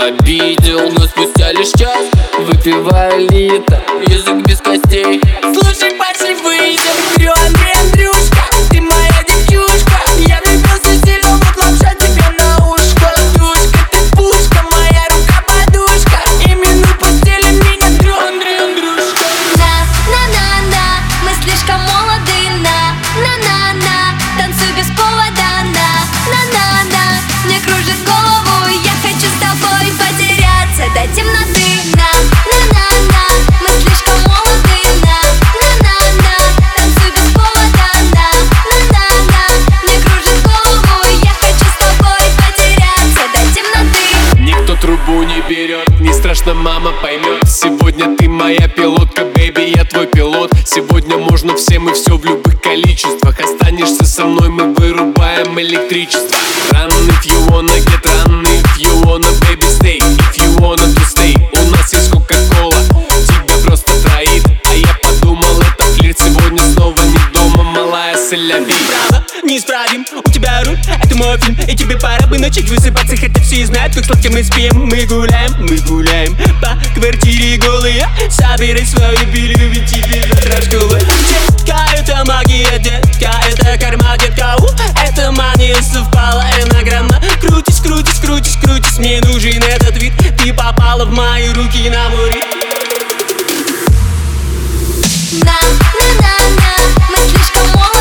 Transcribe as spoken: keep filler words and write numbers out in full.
тебя обидел, но спустя лишь час выпиваю литр, язык без костей. Слушай, пошли выйдем, говорю, Андрей, Андрюшка, ты моя девчушка. Я влюбился сильно, вот лапша тебе на ушко. Душка, ты пушка, моя рука подушка. Именно в постели меня дрю, Андрей, Андрюшка. На-на-на-на, мы слишком молоды. На-на-на-на, танцуй без повода. На-на-на-на, мне кружит голову, я хочу с тобой потеряться до темноты. На-на-на-на, мы слишком молоды. На-на-на-на, танцуй без повода. На-на-на-на, мне кружит голову, я хочу с тобой потеряться до темноты. Никто трубу не берет, не страшно, мама поймет. Сегодня ты моя пилотка, бэйби, я твой пилот. Сегодня можно всем и все в любых количествах. Останешься со мной, мы вырубаем электричество. Run if you wanna get run, if you wanna baby stay, if you wanna to stay. У нас есть кока-кола, тебя просто троит. А я подумал, это флирт, сегодня снова не дома, малая соляви. Право, неисправим, у тебя руль, это мой фильм. И тебе пора бы начать высыпаться, хотя все знают, как сладко мы спим. Мы гуляем, мы гуляем по квартире голые. Собирай свою пилю, ведь тебе завтра школа. Детка, это магия, детка, это карма, детка. У, это мания совпала, энограмма. Крутись, крутись, крутись, крутись, мне нужен этот вид. Ты попала в мои руки на море. На-на-на-на, мы слишком молоды.